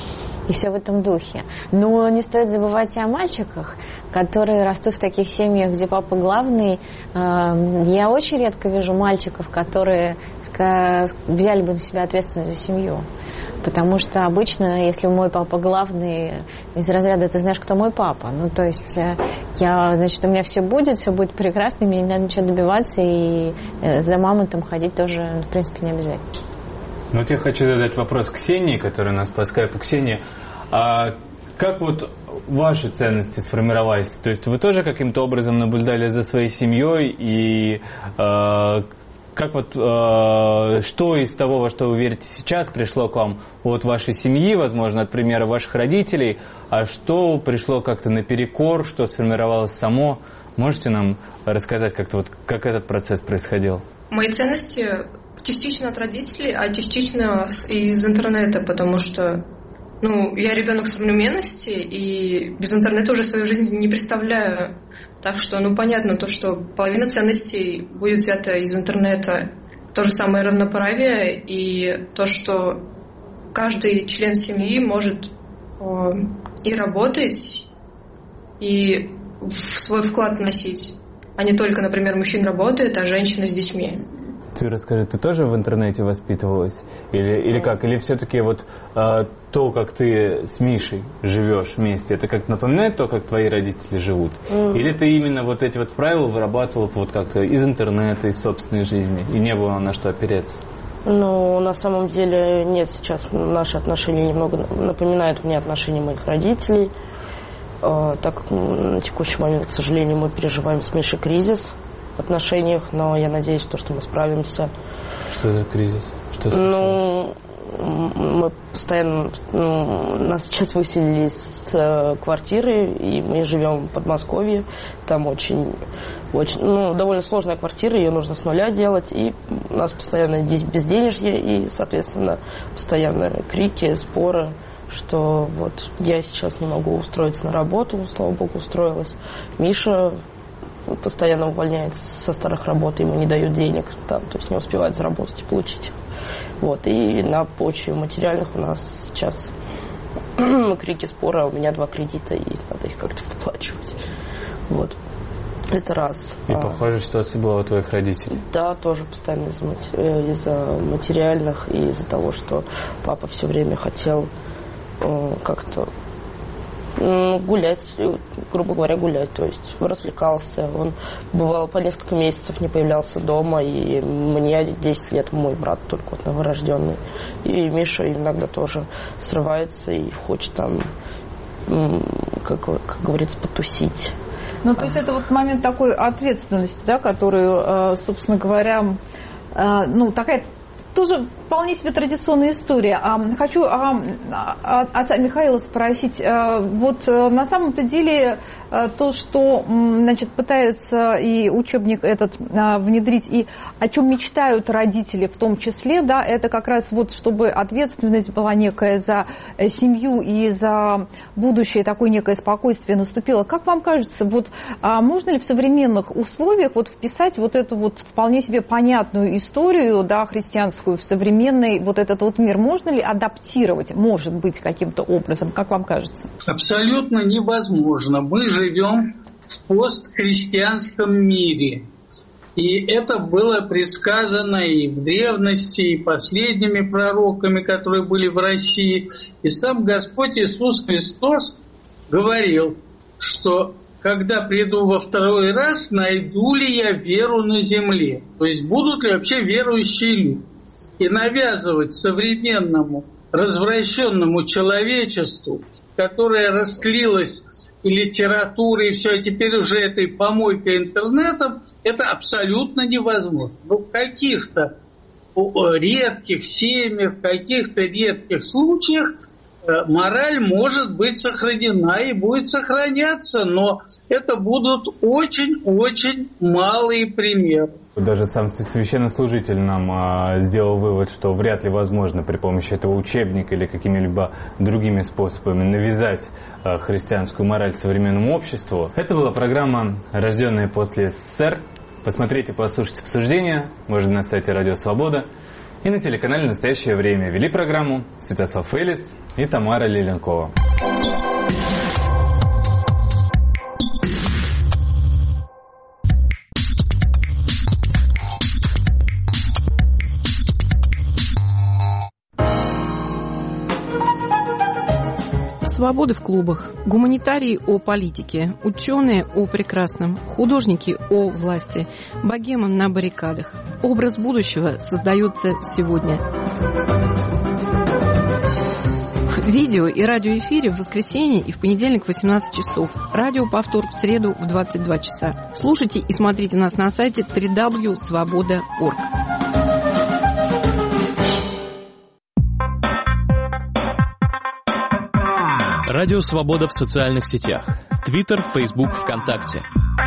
И все в этом духе. Но не стоит забывать и о мальчиках, которые растут в таких семьях, где папа главный. Я очень редко вижу мальчиков, которые взяли бы на себя ответственность за семью. Потому что обычно, если мой папа главный, из разряда «ты знаешь, кто мой папа». Ну, то есть, я, значит, у меня все будет, все будет прекрасно, мне не надо ничего добиваться, и за мамой там ходить тоже, в принципе, не обязательно. Ну, вот я хочу задать вопрос Ксении, которая у нас по скайпу. Ксения, а как вот ваши ценности сформировались? То есть вы тоже каким-то образом наблюдали за своей семьей, и э, как вот, э, что из того, во что вы верите сейчас, пришло к вам от вашей семьи, возможно, от примера ваших родителей, а что пришло как-то наперекор, что сформировалось само? Можете нам рассказать как-то вот, как этот процесс происходил? Мои ценности частично от родителей, а частично из интернета, потому что ну, я ребенок современности, и без интернета уже свою жизнь не представляю. Так что, ну, понятно то, что половина ценностей будет взята из интернета. То же самое равноправие и то, что каждый член семьи может о, и работать, и в свой вклад вносить, а не только, например, мужчина работает, а женщина с детьми. Ты расскажи, ты тоже в интернете воспитывалась? Или, или как? Или все-таки вот э, то, как ты с Мишей живешь вместе, это как напоминает то, как твои родители живут? Mm. Или ты именно вот эти вот правила вырабатывала вот как-то из интернета, из собственной жизни, и не было на что опереться? Ну, на самом деле нет, сейчас наши отношения немного напоминают мне отношения моих родителей, э, так как на текущий момент, к сожалению, мы переживаем с Мишей кризис в отношениях, но я надеюсь, то, что мы справимся. Что за кризис? Что случилось? Ну, мы постоянно... Ну, нас сейчас выселили с квартиры, и мы живем в Подмосковье. Там очень, очень, ну, довольно сложная квартира, ее нужно с нуля делать, и у нас постоянно безденежье, и, соответственно, постоянно крики, споры, что вот я сейчас не могу устроиться на работу, слава богу, устроилась. Миша постоянно увольняется со старых работ, ему не дают денег, там, то есть не успевает заработать и получить. Вот, и на почве материальных у нас сейчас крики, споры, а у меня два кредита, и надо их как-то выплачивать. Вот. Это раз. И похожая ситуация была у твоих родителей? Да, тоже постоянно из-за, из-за материальных и из-за того, что папа все время хотел как-то гулять, грубо говоря, гулять, то есть развлекался. Он бывало по несколько месяцев не появлялся дома, и мне десять лет, мой брат только вот новорожденный. И Миша иногда тоже срывается и хочет там, как, как говорится, потусить. Ну, то есть это вот момент такой ответственности, да, которую, собственно говоря, ну, такая тоже вполне себе традиционная история. Хочу отца Михаила спросить, вот на самом-то деле то, что, значит, пытаются и учебник этот внедрить, и о чем мечтают родители в том числе, да, это как раз вот, чтобы ответственность была некая за семью и за будущее, такое некое спокойствие наступило. Как вам кажется, вот можно ли в современных условиях вот вписать вот эту вот вполне себе понятную историю, да, христианскую, в современный вот этот вот мир? Можно ли адаптировать, может быть, каким-то образом, как вам кажется? Абсолютно невозможно. Мы живем в постхристианском мире. И это было предсказано и в древности, и последними пророками, которые были в России. И сам Господь Иисус Христос говорил, что когда приду во второй раз, найду ли я веру на земле? То есть будут ли вообще верующие люди? И навязывать современному развращенному человечеству, которое растлилось и литературой, и все, а теперь уже этой помойкой интернетом, это абсолютно невозможно. Но в каких-то редких семьях, в каких-то редких случаях мораль может быть сохранена и будет сохраняться, но это будут очень-очень малые примеры. Даже сам священнослужитель нам а, сделал вывод, что вряд ли возможно при помощи этого учебника или какими-либо другими способами навязать а, христианскую мораль современному обществу. Это была программа «Рожденные после СССР». Посмотрите, послушайте обсуждения, можно на сайте Радио Свобода. И на телеканале «Настоящее время» вели программу Святослав Элис и Тамара Леленкова. Свободы в клубах, гуманитарии о политике, ученые о прекрасном, художники о власти, богема на баррикадах. Образ будущего создается сегодня. Видео и радиоэфире в воскресенье и в понедельник в восемнадцать часов. Радиоповтор в среду в двадцать два часа. Слушайте и смотрите нас на сайте дабл ю дабл ю дабл ю точка свобода точка орг. Радио «Свобода» в социальных сетях. Твиттер, Фейсбук, ВКонтакте.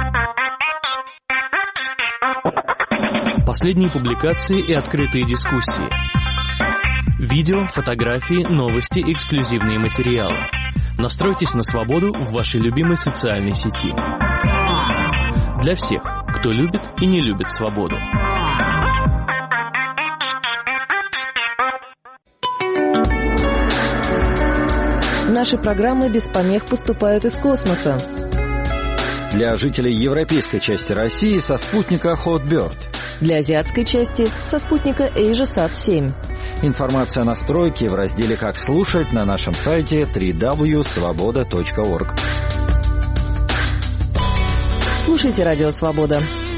Последние публикации и открытые дискуссии. Видео, фотографии, новости, эксклюзивные материалы. Настройтесь на свободу в вашей любимой социальной сети. Для всех, кто любит и не любит свободу. Наши программы без помех поступают из космоса. Для жителей европейской части России со спутника Hotbird. Для азиатской части со спутника AsiaSat семь. Информация о настройке в разделе «Как слушать» на нашем сайте дабл ю дабл ю дабл ю точка свобода точка орг. Слушайте «Радио Свобода».